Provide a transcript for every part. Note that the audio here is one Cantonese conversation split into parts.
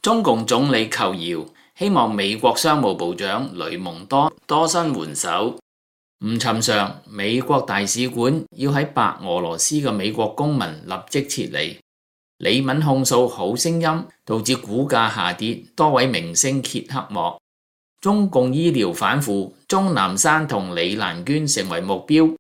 中共總理求饒，希望美國商務部長雷蒙多多伸援手。唔尋常，美國大使館要喺白俄羅斯嘅美國公民立即撤離。李敏控訴好聲音導致股價下跌，多位明星揭黑幕。中共醫療反腐，鍾南山同李蘭娟成為目標。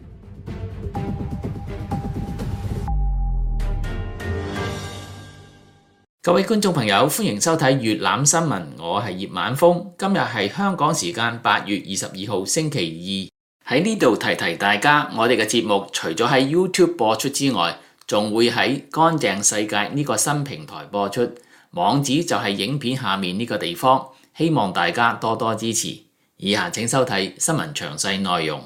各位觀眾朋友，歡迎收睇粵覽新聞，我係葉晚風。今日係香港時間8月22號星期二。喺呢度提提大家，我哋嘅節目除咗喺 YouTube 播出之外，仲會喺乾淨世界呢個新平台播出，網址就係影片下面呢個地方。希望大家多多支持。以下請收睇新聞詳細內容。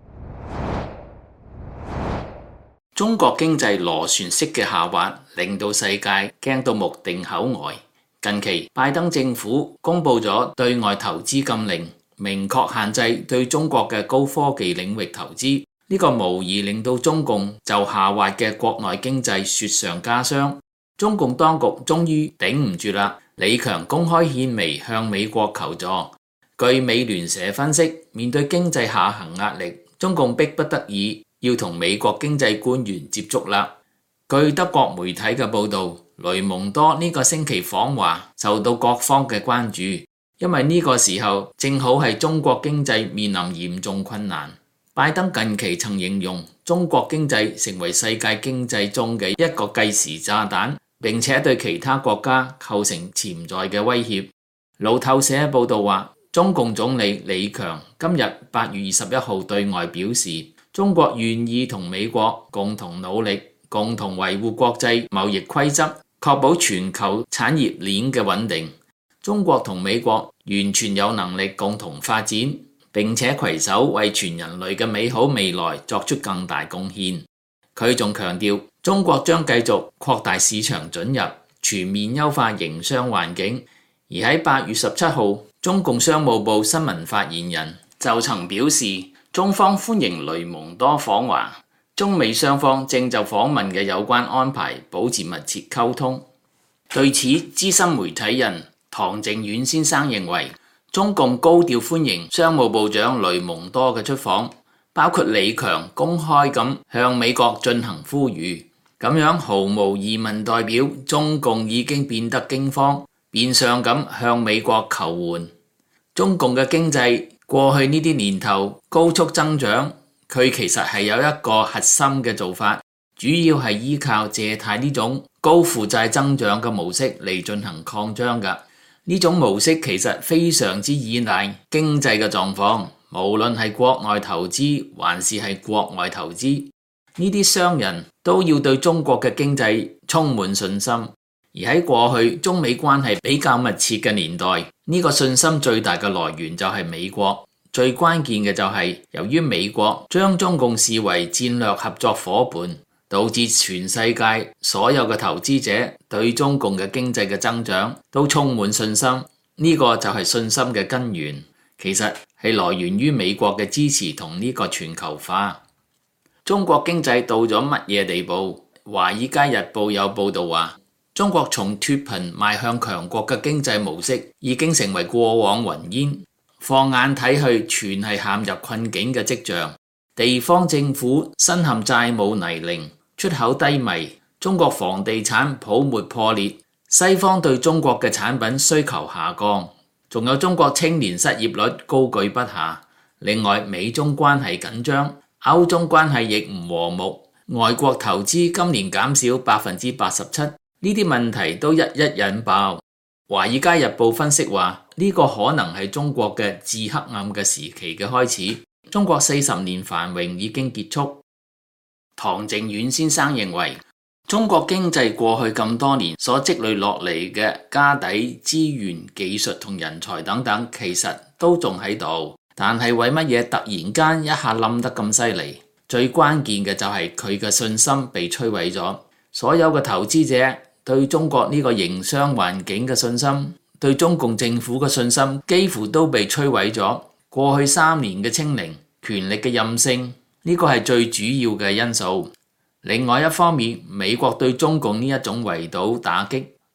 中國經濟螺旋式嘅下滑，令到世界驚到目定口呆。近期，拜登政府公布咗對外投資禁令，明確限制對中國嘅高科技領域投資。呢個無疑令到中共就下滑嘅國內經濟雪上加霜。中共當局終於頂唔住啦，李強公開獻媚向美國求助。據美聯社分析，面對經濟下行壓力，中共迫不得已要同美國經濟官員接觸啦。據德國媒體嘅報導，雷蒙多呢個星期訪華受到各方嘅關注，因為呢個時候正好係中國經濟面臨嚴重困難。拜登近期曾形容中國經濟成為世界經濟中嘅一個計時炸彈，並且對其他國家構成潛在嘅威脅。路透社報導話，中共總理李強今日8月21號對外表示，中國願意同美國共同努力，共同維護國際貿易規則，確保全球產業鏈嘅穩定。中國同美國完全有能力共同發展，並且攜手為全人類嘅美好未來作出更大貢獻。佢仲強調，中國將繼續擴大市場准入，全面優化營商環境。而喺8月17號，中共商務部新聞發言人就曾表示，中方歡迎雷蒙多訪華，中美雙方正就訪問嘅有關安排保持密切溝通。對此，資深媒體人唐靖遠先生認為，中共高調歡迎商務部長雷蒙多嘅出訪，包括李強公開咁向美國進行呼籲，咁樣毫無疑問代表中共已經變得驚慌，變相咁向美國求援。中共嘅經濟過去呢啲年頭高速增長，佢其實係有一個核心嘅做法，主要係依靠借貸呢種高負債增長嘅模式嚟進行擴張㗎。呢種模式其實非常之依賴經濟嘅狀況，無論係國內投資還是係國外投資，呢啲商人都要對中國嘅經濟充滿信心。而喺過去中美關係比較密切嘅年代，呢個信心最大嘅來源就係美國。最關鍵嘅就係由於美國將中共視為戰略合作夥伴，導致全世界所有嘅投資者對中共嘅經濟嘅增長都充滿信心。呢個就係信心嘅根源，其實係來源於美國嘅支持同呢個全球化。中國經濟到咗乜嘢地步？華爾街日報有報道話，中國從脫貧邁向強國嘅經濟模式已經成為過往雲煙，放眼睇去全係陷入困境嘅跡象。地方政府身陷債務泥濘，出口低迷，中國房地產泡沫破裂，西方對中國嘅產品需求下降，仲有中國青年失業率高居不下。另外，美中關係緊張，歐中關係亦唔和睦，外國投資今年減少87%。呢啲問題都一一引爆。華爾街日報分析話，呢個可能係中國嘅至黑暗嘅時期嘅開始。中國40年繁榮已經結束。唐靖遠先生認為，中國經濟過去咁多年所積累落嚟嘅家底、資源、技術同人才等等，其實都仲喺度，但係為乜嘢突然間一下冧得咁犀利？最關鍵嘅就係佢嘅信心被摧毀咗。所有嘅投資者對中國呢個營商環境嘅信心，對中共政府嘅信心幾乎都被摧毀咗。過去3年嘅清零，權力嘅任性，呢個係最主要嘅因素。另外一方面，美國對中共呢一種圍堵打擊，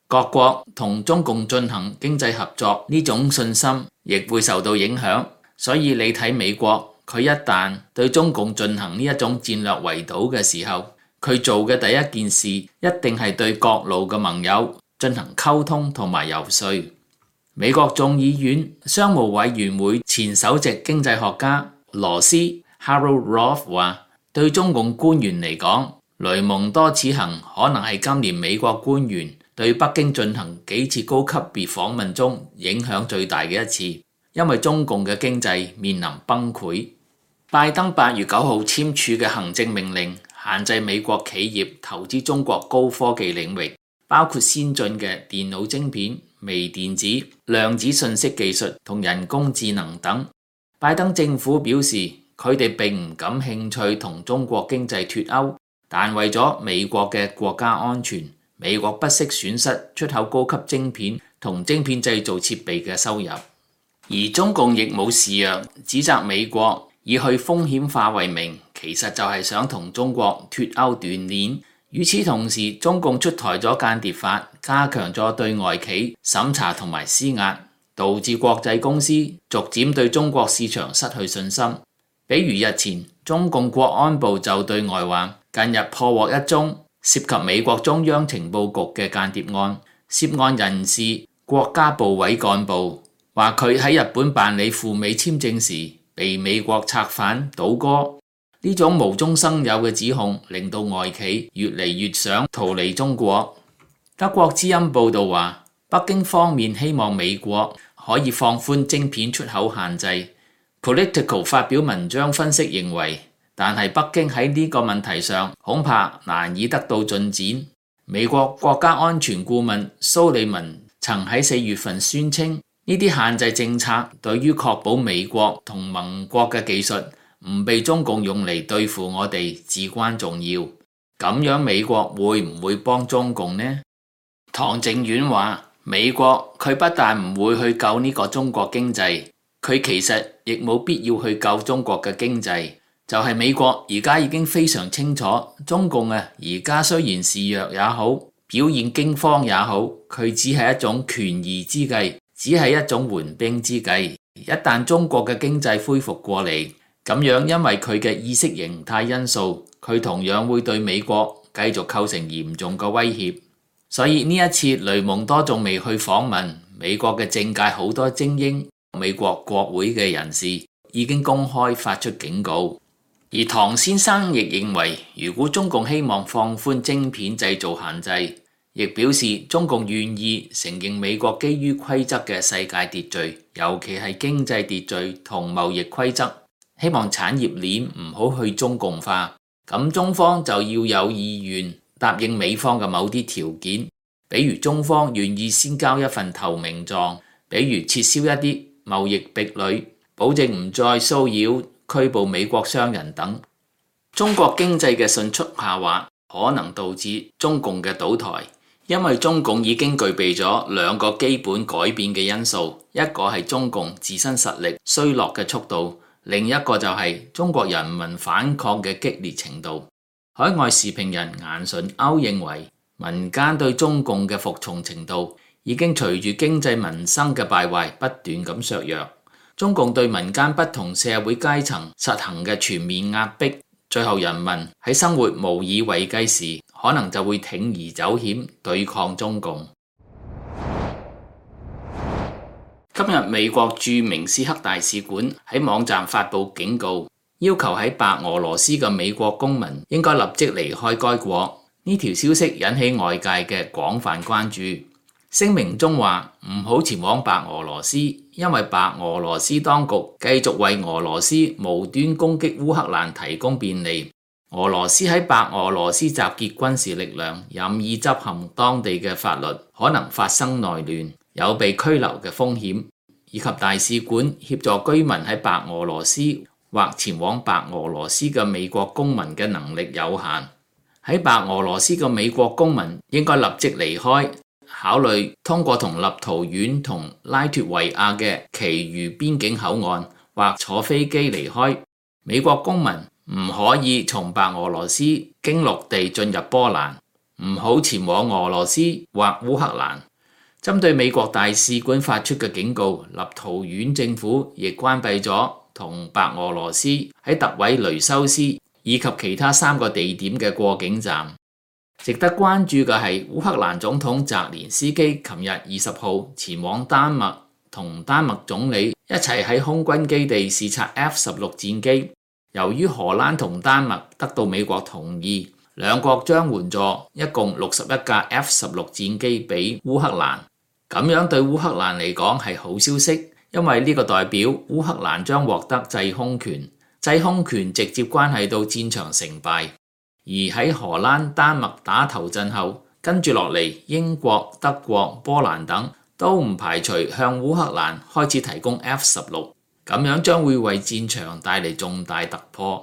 各國同中共進行經濟合作呢種信心亦會受到影響。所以你睇美國，佢一旦對中共進行呢一種戰略圍堵嘅時候，佢做嘅第一件事一定係對各路嘅盟友進行溝通同埋游說。美國眾議院商務委員會前首席經濟學家羅斯 Harold Roth 話，對中共官員嚟講，雷蒙多此行可能係今年美國官員對北京進行幾次高級別訪問中影響最大嘅一次，因為中共嘅經濟面臨崩潰。拜登8月9號簽署嘅行政命令限制美國企業投資中國高科技領域，包括先進嘅電腦晶片、微電子、量子信息技術同人工智能等。拜登政府表示，佢哋並唔感興趣同中國經濟脫鈎，但為咗美國嘅國家安全，美國不惜損失出口高級晶片同晶片製造設備嘅收入。而中共亦冇示弱，指責美國以去風險化為名，其實就係想同中國脫鈎斷鏈。與此同時，中共出台咗間諜法，加強咗對外企審查同埋施壓，導致國際公司逐漸對中國市場失去信心。比如日前，中共國安部就對外話，近日破獲一宗涉及美國中央情報局嘅間諜案，涉案人士國家部委幹部，話佢喺日本辦理赴美簽證時被美國策反倒戈。呢種無中生有嘅指控令到外企越嚟越想逃離中國。德國之音報道話，北京方面希望美國可以放寬晶片出口限制。Political 發表文章分析認為，但係北京喺呢個問題上恐怕難以得到進展。美國國家安全顧問蘇利文曾喺4月份宣稱，呢啲限制政策對於確保美國同盟國嘅技術唔被中共用嚟對付我哋至關重要。咁樣美國會唔會幫中共呢？唐靖遠話，美國佢不但唔會去救呢個中國經濟，佢其實亦冇必要去救中國嘅經濟。就係美國而家已經非常清楚，中共而家雖然示弱也好，表現驚慌也好，佢只係一種權宜之計，只係一種緩兵之計。一旦中國嘅經濟恢復過嚟，咁樣因為佢嘅意識形態因素，佢同樣會對美國繼續構成嚴重嘅威脅。所以呢一次雷蒙多仲未去訪問美國嘅政界，好多精英、美國國會嘅人士已經公開發出警告。而唐先生亦認為，如果中共希望放寬晶片製造限制，亦表示中共願意承認美國基於規則嘅世界秩序，尤其係經濟秩序同貿易規則，希望產業鏈唔好去中共化。咁中方就要有意願答應美方嘅某啲條件，比如中方願意先交一份投名狀，比如撤銷一啲貿易壁壘，保證唔再騷擾拘捕美國商人等。中國經濟嘅迅速下滑可能導致中共嘅倒台，因為中共已經具備咗兩個基本改變嘅因素，一個係中共自身實力衰落嘅速度，另一個就係中國人民反抗嘅激烈程度。海外時評人顏純歐認為，民間對中共嘅服從程度已經隨住經濟民生嘅敗壞不斷咁削弱。中共對民間不同社會階層實行嘅全面壓迫，最後人民喺生活無以為繼時，可能就會鋌而走險對抗中共。今日美國駐明斯克大使館喺網站發布警告，要求喺白俄羅斯嘅美國公民應該立即離開該國。呢條消息引起外界嘅廣泛關注。聲明中話唔好前往白俄羅斯，因為白俄羅斯當局繼續為俄羅斯無端攻擊烏克蘭提供便利。俄羅斯喺白俄羅斯集結軍事力量，任意執行當地嘅法律，可能發生內亂，有被拘留嘅風險，以及大使館協助居民喺白俄羅斯或前往白俄羅斯嘅美國公民嘅能力有限。喺白俄羅斯嘅美國公民應該立即離開，考慮通過同立陶宛同拉脫維亞嘅其餘邊境口岸，或坐飛機離開。美國公民唔可以從白俄羅斯經陸地進入波蘭，唔好前往俄羅斯或烏克蘭。 針對美國大使館發出嘅警告，立陶宛政府亦關閉咗同白俄羅斯喺特委雷修斯以及其他3個地點嘅過境站。值得關注嘅係烏克蘭總統澤連斯基琴日20號前往丹麥，同丹麥總理一齊喺空軍基地視察 F-16 戰機。由於荷蘭同丹麥得到美國同意，兩國將援助一共61架 F-16 戰機俾烏克蘭。咁樣對烏克蘭嚟講係好消息，因為呢個代表烏克蘭將獲得制空權，制空權直接關係到戰場成敗。而喺荷蘭、丹麥打頭陣後，跟住落嚟英國、德國、波蘭等都唔排除向烏克蘭開始提供 F-16，咁樣將會為戰場帶嚟重大突破。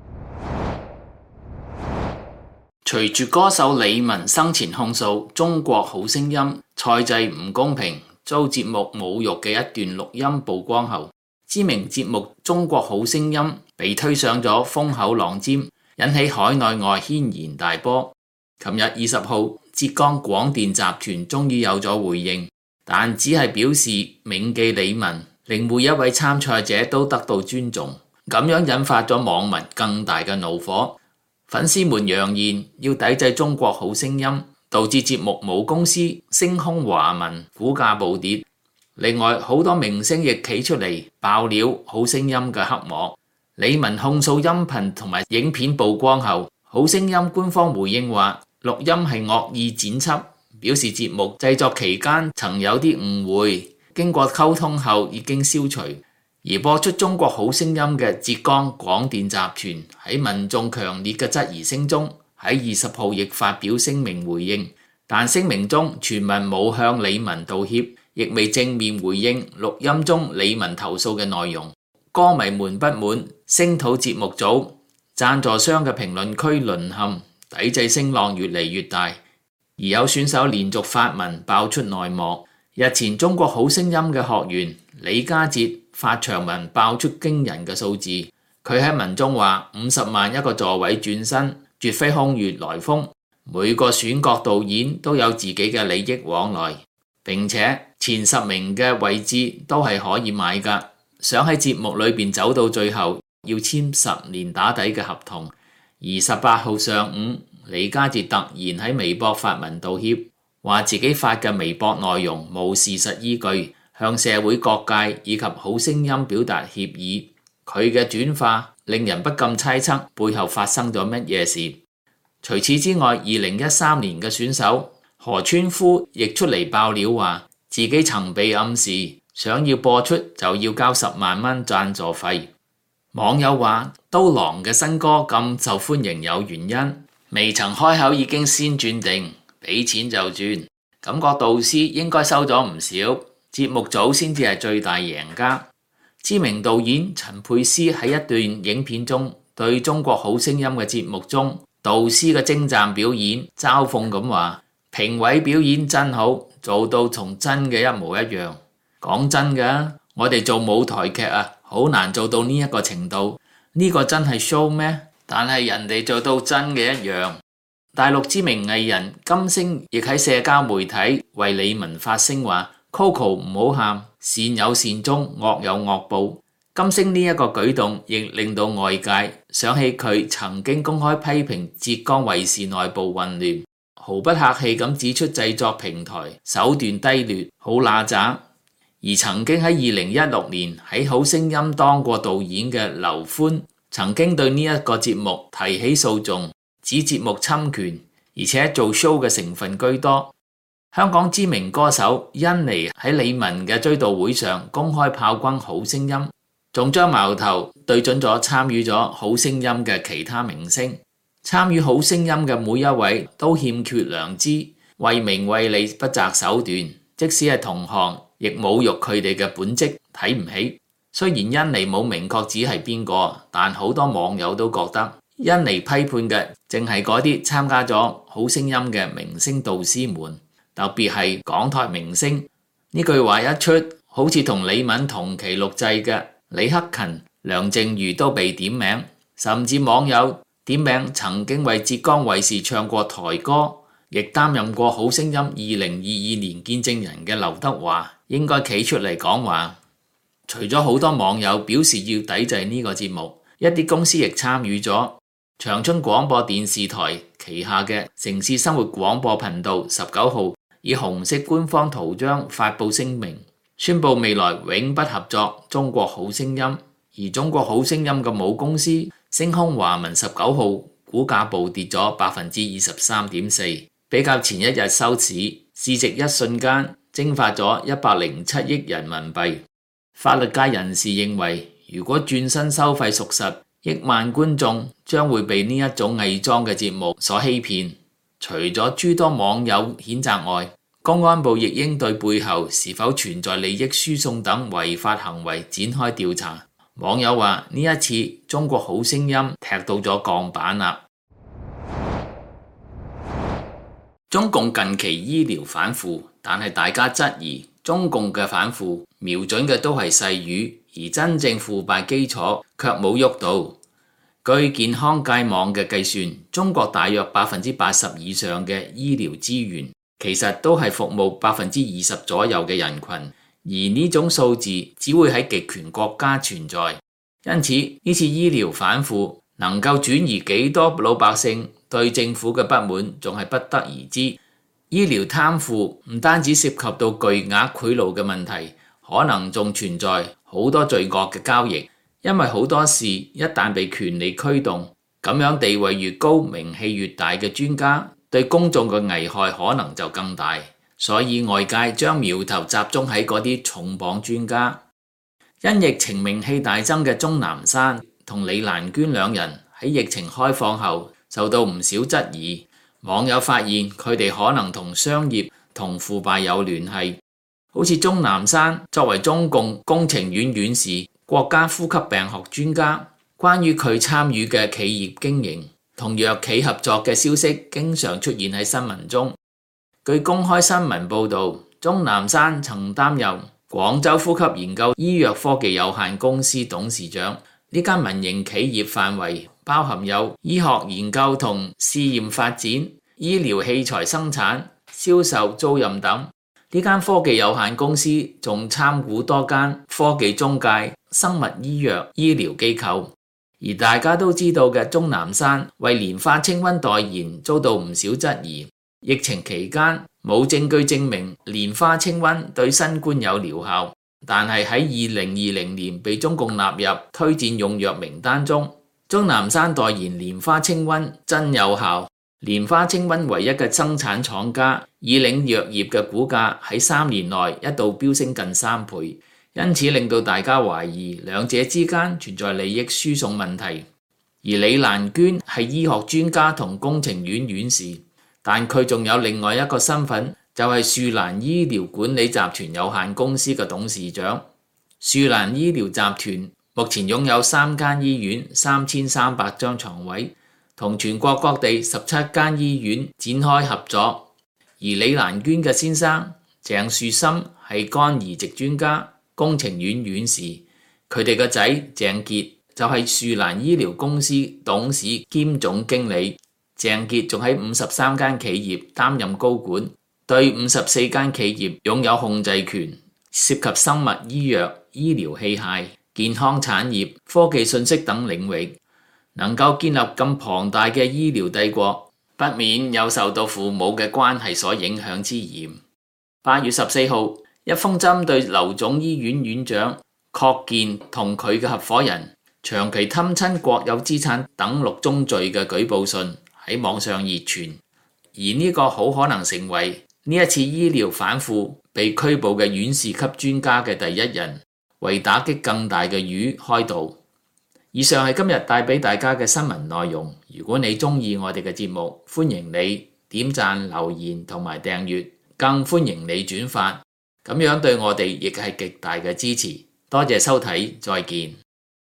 隨住歌手李玟生前控訴《中國好聲音》賽制唔公平、遭節目侮辱嘅一段錄音曝光後，知名節目《中國好聲音》被推上咗風口浪尖，引起海內外軒然大波。琴日20號，浙江廣電集團終於有咗回應，但只係表示銘記李玟，令每一位參賽者都得到尊重，咁樣引發咗網民更大嘅怒火。粉絲們揚言要抵制《中國好聲音》，導致節目母公司星空華文股價暴跌。另外，好多明星亦企出嚟爆料《好聲音》嘅黑幕。李玟控訴音頻同埋影片曝光後，《好聲音》官方回應話錄音係惡意剪輯，表示節目製作期間曾有啲誤會，經過溝通後已經消除。而播出《中國好聲音》嘅浙江廣電集團喺民眾強烈嘅質疑聲中，喺20號亦發表聲明回應，但聲明中全文冇向李玟道歉，亦未正面回應錄音中李玟投訴嘅內容。歌迷們不滿，聲討節目組，贊助商嘅評論區淪陷，抵制聲浪越嚟越大。而有選手連續發文爆出內幕。日前《中國好聲音》嘅學員李家哲發長文爆出驚人嘅數字，佢喺文中話50萬一個座位轉身，絕非空穴來風。每個選角導演都有自己嘅利益往來，並且前10名嘅位置都係可以買㗎。想喺節目裏邊走到最後，要簽10年打底嘅合同。而18號上午，李家哲突然喺微博發文道歉，話自己發嘅微博內容冇事實依據，向社會各界以及好聲音表達歉意。佢嘅轉化令人不禁猜測背後發生咗乜嘢事。除此之外，2013年嘅選手何川夫亦出嚟爆料，話自己曾被暗示想要播出就要交10萬蚊贊助費。網友話刀郎嘅新歌咁受歡迎有原因，未曾開口已經先轉定，俾錢就轉，感覺導師應該收咗唔少，節目組先至係最大贏家。知名導演陳佩斯喺一段影片中對中國好聲音嘅節目中導師嘅精湛表演嘲諷咁話，評委表演真好，做到同真嘅一模一樣。講真嘅，我哋做舞台劇啊，好難做到呢一個程度，呢個真係 show 咩？但係人哋做到真嘅一樣。大陸知名藝人金星亦喺社交媒體為李玟發聲，話 Coco 唔好喊，善有善終，惡有惡報。金星呢一個舉動亦令到外界想起佢曾經公開批評浙江衛視內部混亂，毫不客氣咁指出製作平台手段低劣，好乸渣。而曾經喺2016年喺好聲音當過導演嘅劉歡，曾經對呢一個節目提起訴訟，指節目侵權，而且做 show 嘅成分居多。香港知名歌手甄妮喺李玟嘅追悼會上公開炮轟好聲音，仲將矛頭對準咗參與咗好聲音嘅其他明星。參與好聲音嘅每一位都欠缺良知，為名為利不擇手段，即使係同行亦侮辱佢哋嘅本職，睇唔起。雖然甄妮冇明確指係邊個，但好多網友都覺得甄妮批判嘅淨係嗰啲參加咗好聲音嘅明星導師們，特別係港台明星。呢句話一出，好似同李玟同期錄製嘅李克勤、梁靜茹都被點名，甚至網友點名曾經為浙江衛視唱過台歌， 亦擔任過好聲音2022年見證人嘅劉德華應該企出嚟講話。除咗好多網友表示要抵制呢個節目，一啲公司亦參與咗。長春廣播電視台旗下嘅城市生活廣播頻道19號以紅色官方圖章發布聲明，宣布未來永不合作中國好聲音。而中國好聲音嘅母公司星空華文19號股價暴跌咗23.4%，比較前一日收市，市值一瞬間蒸發咗107億人民幣。法律界人士認為，如果轉身收費屬實，億萬觀眾將會被呢一種偽裝嘅節目所欺騙。除咗諸多網友譴責外，公安部亦應對背後是否存在利益輸送等違法行為展開調查。網友話呢一次中國好聲音踢到咗鋼板啦。中共近期醫療反腐，但係大家質疑中共嘅反腐瞄準嘅都係細魚，而真正腐敗基礎卻冇喐到。據健康界網嘅計算，中國大約80%以上嘅醫療資源其實都係服務20%左右嘅人群。而呢種數字只會喺極權國家存在，因此呢次醫療反腐能夠轉移幾多老百姓對政府嘅不滿，仲係不得而知。醫療貪腐唔單止涉及到巨額賄賂嘅問題，可能仲存在好多罪惡嘅交易，因為好多事一旦被權力驅動，咁樣地位越高、名氣越大嘅專家對公眾嘅危害可能就更大。所以外界將苗頭集中喺嗰啲重磅專家。因疫情名氣大增嘅鍾南山同李蘭娟兩人喺疫情開放後受到唔少質疑，網友發現佢哋可能同商業同腐敗有聯繫。好似鍾南山作為中共工程院院士、國家呼吸病學專家，關於佢參與嘅企業經營同藥企合作嘅消息經常出現喺新聞中。據公開新聞報導，鍾南山曾擔任廣州呼吸研究醫藥科技有限公司董事長。呢間民營企業範圍包含有醫學研究同試驗發展、醫療器材生產、銷售、租賃等。呢間科技有限公司仲參股多間科技中介、生物醫藥、醫療機構。而大家都知道嘅鍾南山為蓮花清瘟代言遭到唔少質疑。疫情期間冇證據證明蓮花清瘟對新冠有療效，但係喺2020年被中共納入推薦用藥名單中。鍾南山代言蓮花清瘟真有效。蓮花清瘟唯一嘅生產廠家以領藥業嘅股價喺3年內一度飆升近3倍，因此令到大家懷疑兩者之間存在利益輸送問題。而李蘭娟係醫學專家同工程院院士，但佢仲有另外一個身份，就係樹蘭醫療管理集團有限公司嘅董事長。樹蘭醫療集團目前擁有3間醫院、3300張床位，同全國各地17間醫院展開合作。而李蘭娟嘅先生鄭樹森係肝移植專家、工程院院士，佢哋個仔鄭傑就係樹蘭醫療公司董事兼總經理。鄭傑仲喺53間企業擔任高管，對54間企業擁有控制權，涉及生物醫藥、醫療器械、健康產業、科技信息等領域。能夠建立咁龐大嘅醫療帝國，不免有受到父母嘅關係所影響之嫌。8月14號，一封針對劉總醫院院長郝建同佢嘅合夥人長期貪親國有資產等6宗罪嘅舉報信喺網上熱傳，而呢個好可能成為呢一次醫療反腐被拘捕嘅院士級專家嘅第一人，為打擊更大嘅魚開道。以上係今日帶俾大家嘅新聞內容。如果你鍾意我哋嘅節目，歡迎你點讚、留言同埋訂閱，更歡迎你轉發，咁樣對我哋亦係極大嘅支持。多謝收睇，再見。